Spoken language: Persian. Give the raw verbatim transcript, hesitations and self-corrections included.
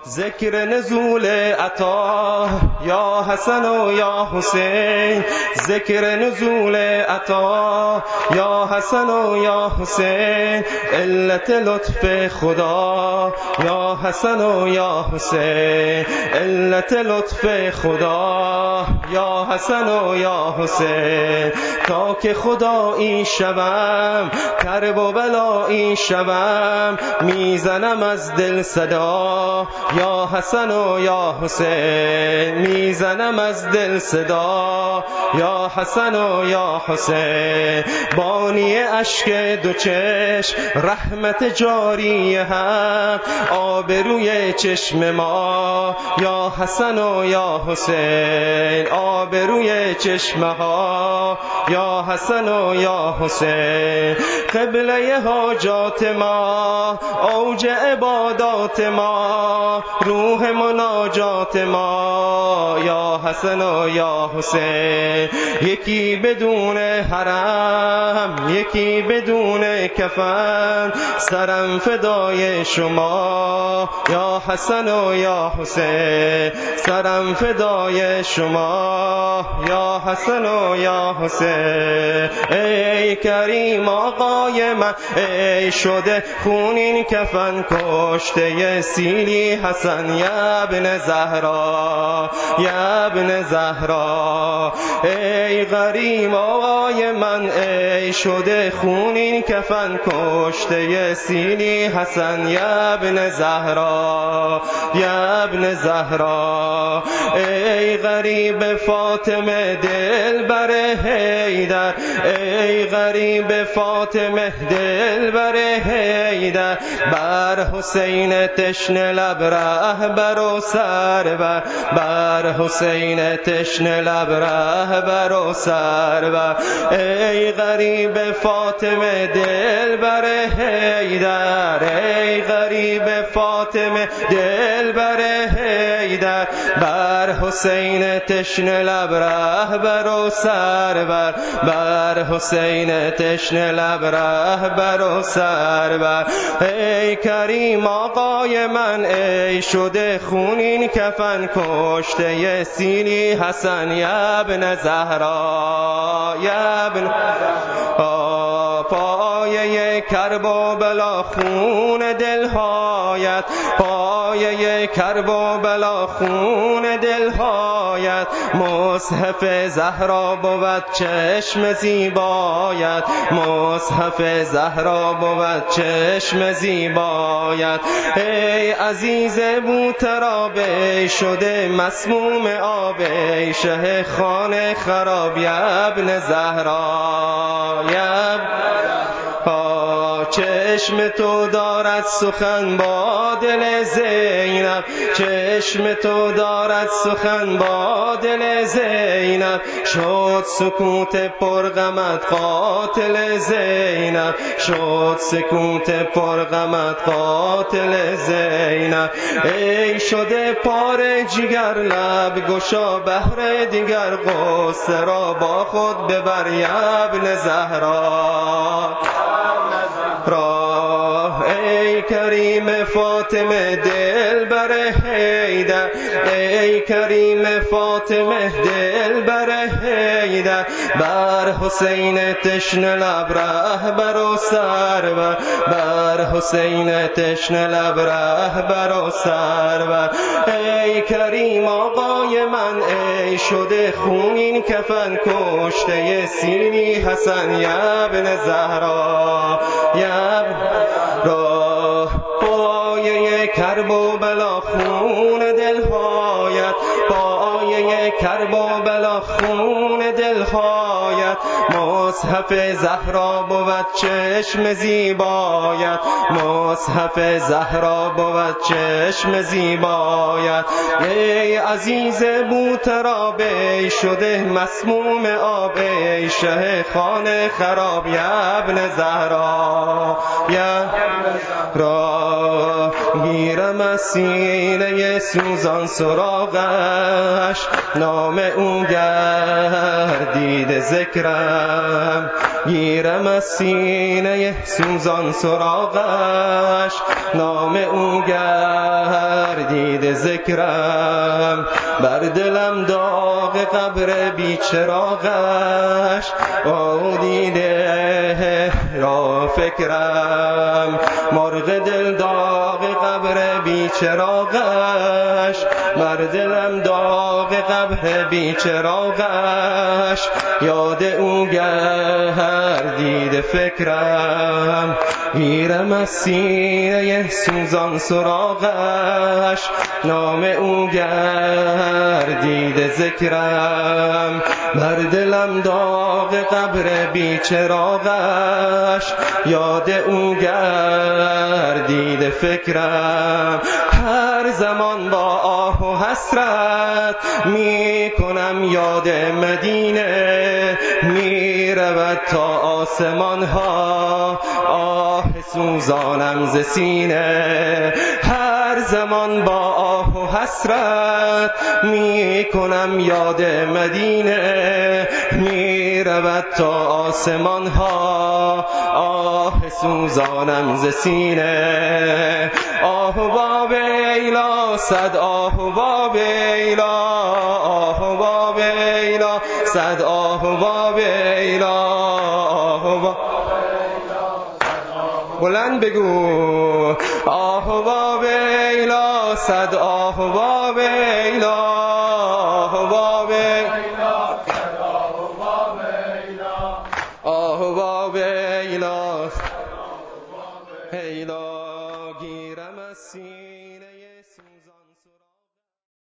ذکر نزول عطا یا حسن و یا حسین، ذکر نزول عطا یا حسن و یا حسین، علت لطف خدا یا حسن و یا حسین، علت لطف خدا یا حسن و یا حسین. تا که خدایی شوم کرب و بلایی شوم، میزنم از دل صدا یا حسن و یا حسین، میزنم از دل صدا یا حسن و یا حسین. بانی اشک دو چشم رحمت جاری هم، آبروی چشم ما یا حسن و یا حسین، آبروی چشم ها یا حسن و یا حسین. قبله حاجات ما، اوج عبادات ما، روح مناجات ما یا حسن و یا حسین. یکی بدون حرم، یکی بدون کفن، سرم فدای شما یا حسن و یا حسین، سرم فدای شما یا حسن و یا حسین. ای کریم آقای من، ای شده خونین کفن کشته سیلی حسن یا ابن زهرا، یا ابن زهرا. ای غریم آقای من، ای شده خونین کفن کشته سیلی حسن یا ابن زهرا، یا ابن زهرا. ای غریب فاطمه دل بر حیدر، ای غریب فاطمه دل بر حیدر، بر حسین تشنه لب رهبر و سرور، بر حسین تشنه لب رهبر و سرور. ای غریب فاطمه دل بر حیدر، ای غریب فاطمه دل بر حیدر، بر حسین تشنه لب رهبر و سرور، بر حسین تشنه لب رهبر و سرور. ای کریم آقای من، ای شده خونین کفن کشته سیلی حسن یا ابن زهرا، یا ابن زهرا. پایه کرب و بلا خون دلهایت، پایه کرب و بلا خون دلهایت، مصحف زهرا بود چشم زیبایت، مصحف زهرا بود چشم زیبایت. ای عزیز بوترابه شده مسموم آب، ای شه خانه خراب یا ابن زهرا، یا چشم تو دارد سخن با دل زینب، چشم تو دارد سخن با دل زینب. شد سکوت پرغمت قاتل زینب، شد سکوت پرغمت قاتل زینب. ای شده پاره جگر لب گشا بهر دیگر، غصه را با خود ببر یا ابن زهرا راه. ای کریم فاطمه دل بر حیدر، ای کریم فاطمه دل بر حیدر، بر حسین تشنه لب رهبر و سرور، بر حسین تشنه لب رهبر و سرور. ای کریم آقای من، ای شده خونین کفن کشته سیلی حسن یا ابن زهرا، یا را. پایه کرب و بلا خون دلهایت، پایه کرب و بلا خون دلهایت، مصحف زهرا بود چشم زیبایت، مصحف زهرا بود چشم زیبایت. ای عزیز بوترابه شده مسموم آب، ای شه خانه خراب یا ابن زهرا، یا را. گیرم از سینه سوزان سراغش، نام او گردید ذکرم. گیرم از سینه سوزان سراغش، نام او گردید ذکرم، بر دلم داغ قبر بیچراغش، آه دیده را فکرم، مرغ دل داغ قبر بیچراغش، بر دلم داغ قبر بیچراغش، یاد او گردیده فکرم، میرم از سینه سوزان سراغش، نام او گردیده ذکرم، بر دلم داغ قبر بیچراغش، یاد او گردیده فکرم، هر زمان با آه و حسرت می کنم یاد مدینه، می رود تا آسمان ها، آه سوزانم ز سینه، هر زمان با آه و حسرت می کنم یاد مدینه، می رود تا آسمان ها، آه سوزانم ز سینه، آه با ویلا صد آه با ویلا، آه با ویلا صد آه با ویلا، آه با بلند بگو، آه با ویلا صد آه با ویلا، آه با ویلا صد آه با ویلا، آه با ویلا، ویلا گیرم از سینه.